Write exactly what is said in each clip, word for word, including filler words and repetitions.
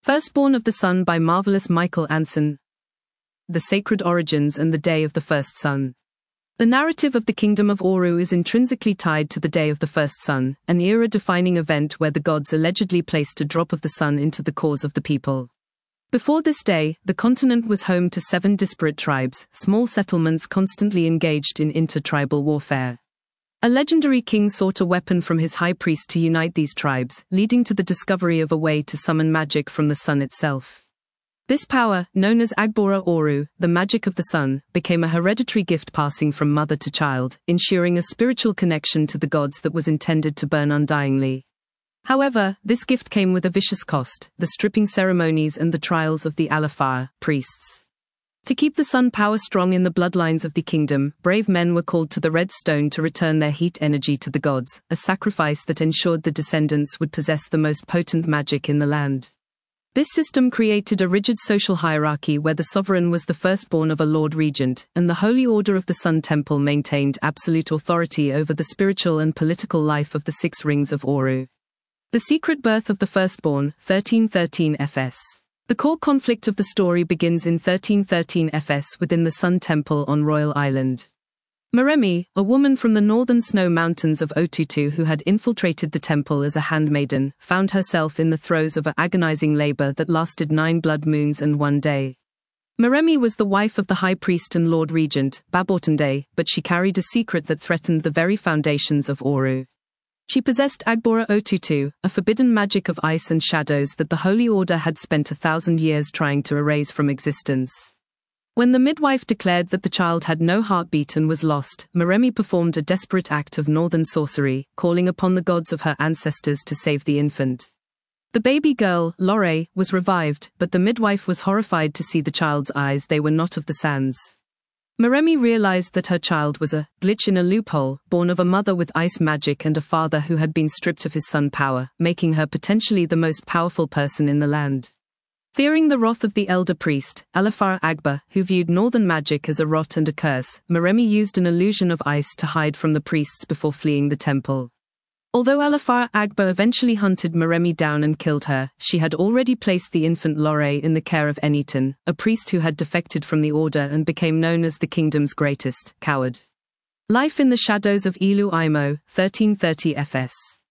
Firstborn of the Sun by Marvelous Michael Anson. The Sacred Origins and the Day of the First Sun. The narrative of the Kingdom of Oru is intrinsically tied to the Day of the First Sun, an era-defining event where the gods allegedly placed a drop of the sun into the cause of the people. Before this day, the continent was home to seven disparate tribes, small settlements constantly engaged in inter-tribal warfare. A legendary king sought a weapon from his high priest to unite these tribes, leading to the discovery of a way to summon magic from the sun itself. This power, known as Agbora Oru, the magic of the sun, became a hereditary gift passing from mother to child, ensuring a spiritual connection to the gods that was intended to burn undyingly. However, this gift came with a vicious cost: the stripping ceremonies and the trials of the Alafar priests. To keep the sun power strong in the bloodlines of the kingdom, brave men were called to the Red Stone to return their heat energy to the gods, a sacrifice that ensured the descendants would possess the most potent magic in the land. This system created a rigid social hierarchy where the sovereign was the firstborn of a Lord Regent, and the Holy Order of the Sun Temple maintained absolute authority over the spiritual and political life of the Six Rings of Oru. The Secret Birth of the Firstborn, thirteen thirteen F S. The core conflict of the story begins in thirteen thirteen F S within the Sun Temple on Royal Island. Meremi, a woman from the northern snow mountains of Otutu who had infiltrated the temple as a handmaiden, found herself in the throes of an agonizing labor that lasted nine blood moons and one day. Meremi was the wife of the high priest and Lord Regent, Babortunde, but she carried a secret that threatened the very foundations of Oru. She possessed Agbora Otutu, a forbidden magic of ice and shadows that the Holy Order had spent a thousand years trying to erase from existence. When the midwife declared that the child had no heartbeat and was lost, Meremi performed a desperate act of northern sorcery, calling upon the gods of her ancestors to save the infant. The baby girl, Lore, was revived, but the midwife was horrified to see the child's eyes. They were not of the sands. Meremi realized that her child was a glitch in a loophole, born of a mother with ice magic and a father who had been stripped of his sun power, making her potentially the most powerful person in the land. Fearing the wrath of the elder priest, Alafar Agba, who viewed northern magic as a rot and a curse, Meremi used an illusion of ice to hide from the priests before fleeing the temple. Although Alafar Agba eventually hunted Meremi down and killed her, she had already placed the infant Lore in the care of Enitan, a priest who had defected from the order and became known as the kingdom's greatest coward. Life in the Shadows of Ilu Aimo, thirteen thirty F S.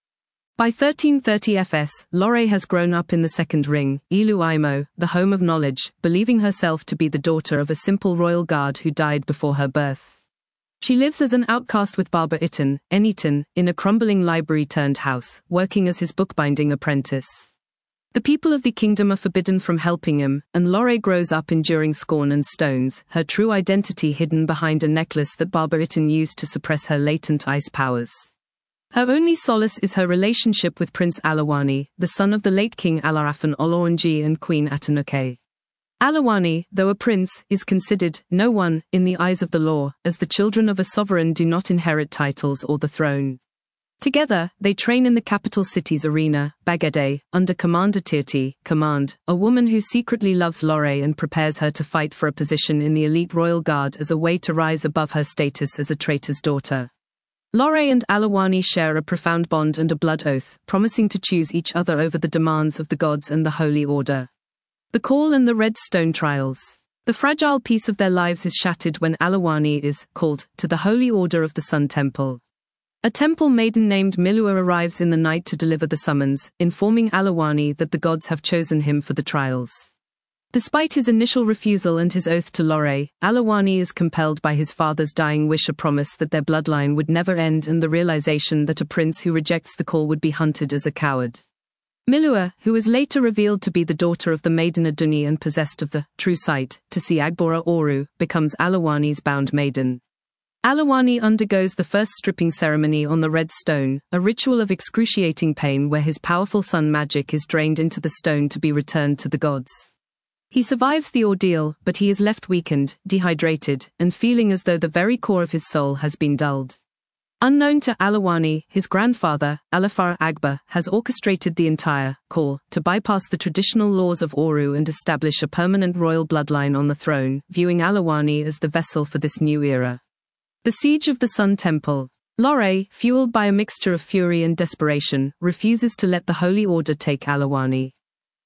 By thirteen thirty F S, Lore has grown up in the Second Ring, Ilu Aimo, the home of knowledge, believing herself to be the daughter of a simple royal guard who died before her birth. She lives as an outcast with Baba Itan, Enitan, in a crumbling library-turned-house, working as his bookbinding apprentice. The people of the kingdom are forbidden from helping him, and Lore grows up enduring scorn and stones, her true identity hidden behind a necklace that Baba Itan used to suppress her latent ice powers. Her only solace is her relationship with Prince Alawani, the son of the late King Alarafan Oloronji and Queen Atanuke. Alawani, though a prince, is considered no one in the eyes of the law, as the children of a sovereign do not inherit titles or the throne. Together, they train in the capital city's arena, Bagede, under Commander Tirti, Command, a woman who secretly loves Lore and prepares her to fight for a position in the elite royal guard as a way to rise above her status as a traitor's daughter. Lore and Alawani share a profound bond and a blood oath, promising to choose each other over the demands of the gods and the Holy Order. The Call and the Red Stone Trials. The fragile peace of their lives is shattered when Alawani is called to the Holy Order of the Sun Temple. A temple maiden named Milua arrives in the night to deliver the summons, informing Alawani that the gods have chosen him for the trials. Despite his initial refusal and his oath to Lore, Alawani is compelled by his father's dying wish, a promise that their bloodline would never end, and the realization that a prince who rejects the call would be hunted as a coward. Milua, who was later revealed to be the daughter of the maiden Aduni and possessed of the true sight to see Agbora Oru, becomes Alawani's bound maiden. Alawani undergoes the first stripping ceremony on the Red Stone, a ritual of excruciating pain where his powerful sun magic is drained into the stone to be returned to the gods. He survives the ordeal, but he is left weakened, dehydrated, and feeling as though the very core of his soul has been dulled. Unknown to Alawani, his grandfather, Alafar Agba, has orchestrated the entire call to bypass the traditional laws of Oru and establish a permanent royal bloodline on the throne, viewing Alawani as the vessel for this new era. The Siege of the Sun Temple. Lore, fueled by a mixture of fury and desperation, refuses to let the Holy Order take Alawani.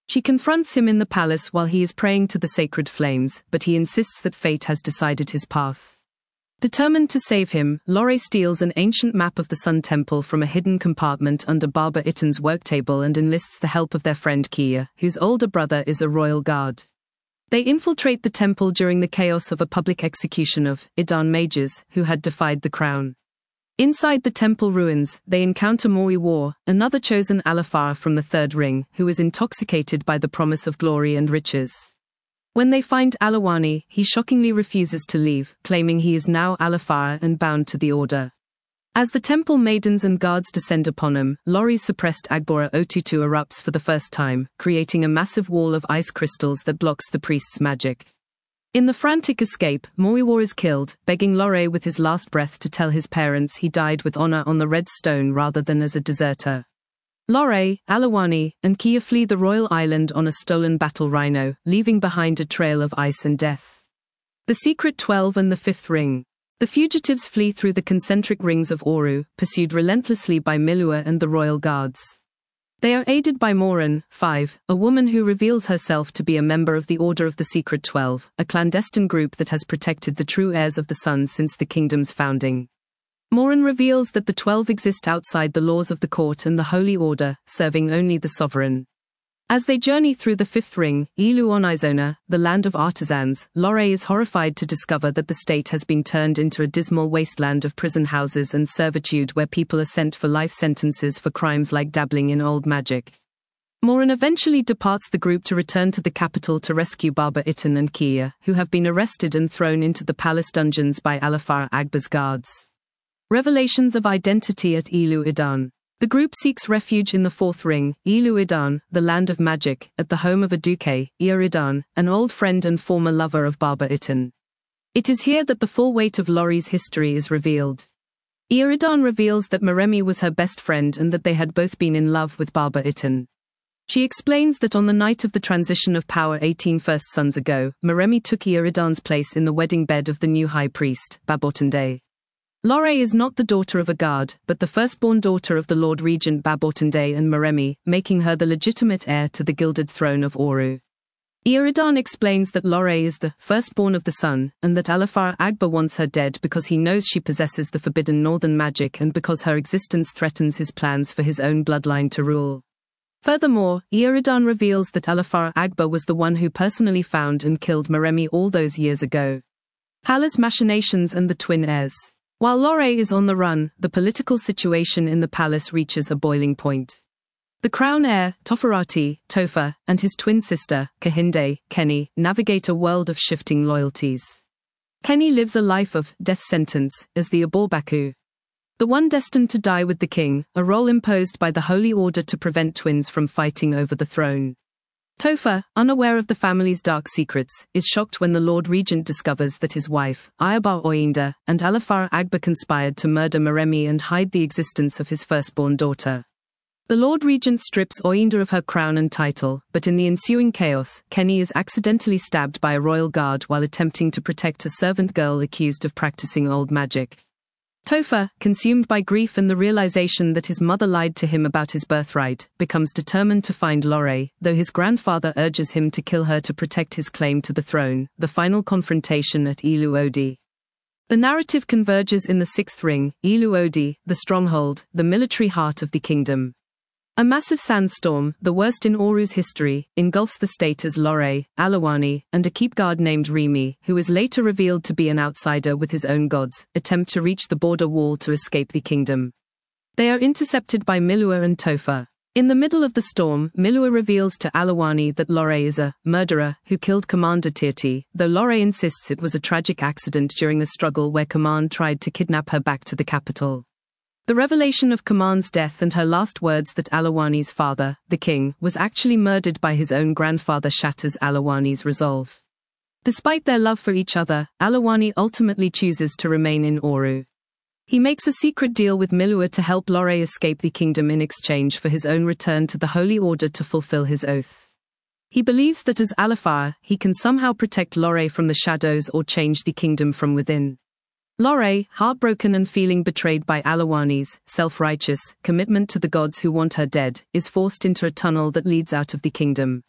She confronts him in the palace while he is praying to the sacred flames, but he insists that fate has decided his path. Determined to save him, Lorre steals an ancient map of the Sun Temple from a hidden compartment under Barba Itan's work table and enlists the help of their friend Kia, whose older brother is a royal guard. They infiltrate the temple during the chaos of a public execution of Idan mages who had defied the crown. Inside the temple ruins, they encounter Moriwar, another chosen Alafar from the Third Ring, who is intoxicated by the promise of glory and riches. When they find Alawani, he shockingly refuses to leave, claiming he is now Alafar and bound to the order. As the temple maidens and guards descend upon him, Lorre's suppressed Agbora Otutu erupts for the first time, creating a massive wall of ice crystals that blocks the priest's magic. In the frantic escape, Moriwar is killed, begging Lorre with his last breath to tell his parents he died with honor on the red stone rather than as a deserter. Lorre, Alawani, and Kia flee the royal island on a stolen battle rhino, leaving behind a trail of ice and death. The Secret Twelve and the Fifth Ring. The fugitives flee through the concentric rings of Oru, pursued relentlessly by Milua and the royal guards. They are aided by Moran, five, a woman who reveals herself to be a member of the Order of the Secret Twelve, a clandestine group that has protected the true heirs of the Sun since the kingdom's founding. Moran reveals that the Twelve exist outside the laws of the court and the Holy Order, serving only the sovereign. As they journey through the Fifth Ring, Ilu on Izona, the land of artisans, Lorre is horrified to discover that the state has been turned into a dismal wasteland of prison houses and servitude where people are sent for life sentences for crimes like dabbling in old magic. Moran eventually departs the group to return to the capital to rescue Barba Itan and Kia, who have been arrested and thrown into the palace dungeons by Alafar Agba's guards. Revelations of identity at Ilu Idan. The group seeks refuge in the Fourth Ring, Ilu Idan, the land of magic, at the home of Aduke, Ia Idan, an old friend and former lover of Barba Itan. It is here that the full weight of Lorre's history is revealed. Ia Idan reveals that Meremi was her best friend and that they had both been in love with Barba Itan. She explains that on the night of the transition of power eighteen first suns ago, Meremi took Ia Idan's place in the wedding bed of the new high priest, Babotande. Lorre is not the daughter of a guard, but the firstborn daughter of the Lord Regent Babotande and Meremi, making her the legitimate heir to the gilded throne of Oru. Ia Idan explains that Lorre is the firstborn of the sun, and that Alafar Agba wants her dead because he knows she possesses the forbidden northern magic and because her existence threatens his plans for his own bloodline to rule. Furthermore, Ia Idan reveals that Alafar Agba was the one who personally found and killed Meremi all those years ago. Palace machinations and the twin heirs. While Lorre is on the run, the political situation in the palace reaches a boiling point. The crown heir, Toferati, Tofa, and his twin sister, Kahinde, Kenny, navigate a world of shifting loyalties. Kenny lives a life of death sentence as the Aborbaku, the one destined to die with the king, a role imposed by the Holy Order to prevent twins from fighting over the throne. Tofa, unaware of the family's dark secrets, is shocked when the Lord Regent discovers that his wife, Ayabar Oyinda, and Alafar Agba conspired to murder Meremi and hide the existence of his firstborn daughter. The Lord Regent strips Oyinda of her crown and title, but in the ensuing chaos, Kenny is accidentally stabbed by a royal guard while attempting to protect a servant girl accused of practicing old magic. Tofa, consumed by grief and the realization that his mother lied to him about his birthright, becomes determined to find Lorre, though his grandfather urges him to kill her to protect his claim to the throne. The final confrontation at Ilu Odi. The narrative converges in the Sixth Ring, Ilu Odi, the stronghold, the military heart of the kingdom. A massive sandstorm, the worst in Oru's history, engulfs the state as Lorre, Alawani, and a keep guard named Rimi, who is later revealed to be an outsider with his own gods, attempt to reach the border wall to escape the kingdom. They are intercepted by Milua and Tofa. In the middle of the storm, Milua reveals to Alawani that Lorre is a murderer who killed Commander Tirti, though Lorre insists it was a tragic accident during the struggle where Command tried to kidnap her back to the capital. The revelation of Command's death and her last words that Alawani's father, the king, was actually murdered by his own grandfather shatters Alawani's resolve. Despite their love for each other, Alawani ultimately chooses to remain in Oru. He makes a secret deal with Milua to help Lorre escape the kingdom in exchange for his own return to the Holy Order to fulfill his oath. He believes that as Alafar, he can somehow protect Lorre from the shadows or change the kingdom from within. Lorre, heartbroken and feeling betrayed by Alawani's self-righteous commitment to the gods who want her dead, is forced into a tunnel that leads out of the kingdom.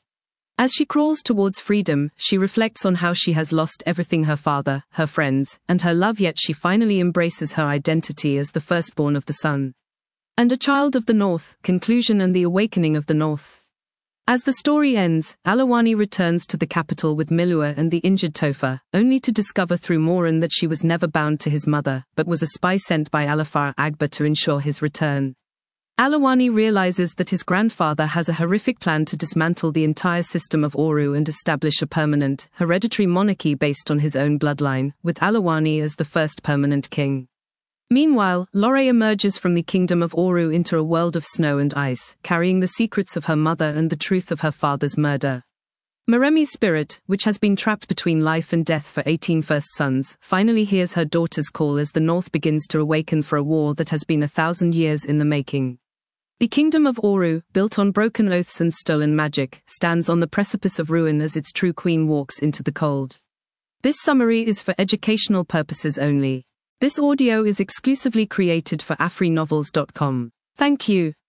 As she crawls towards freedom, she reflects on how she has lost everything: her father, her friends, and her love, yet she finally embraces her identity as the firstborn of the sun. And a child of the North, conclusion and the awakening of the North. As the story ends, Aluwani returns to the capital with Milua and the injured Tofa, only to discover through Moran that she was never bound to his mother, but was a spy sent by Alafar Agba to ensure his return. Aluwani realizes that his grandfather has a horrific plan to dismantle the entire system of Oru and establish a permanent, hereditary monarchy based on his own bloodline, with Aluwani as the first permanent king. Meanwhile, Lore emerges from the kingdom of Oru into a world of snow and ice, carrying the secrets of her mother and the truth of her father's murder. Moremi's spirit, which has been trapped between life and death for eighteen first sons, finally hears her daughter's call as the North begins to awaken for a war that has been a thousand years in the making. The kingdom of Oru, built on broken oaths and stolen magic, stands on the precipice of ruin as its true queen walks into the cold. This summary is for educational purposes only. This audio is exclusively created for afri novels dot com. Thank you.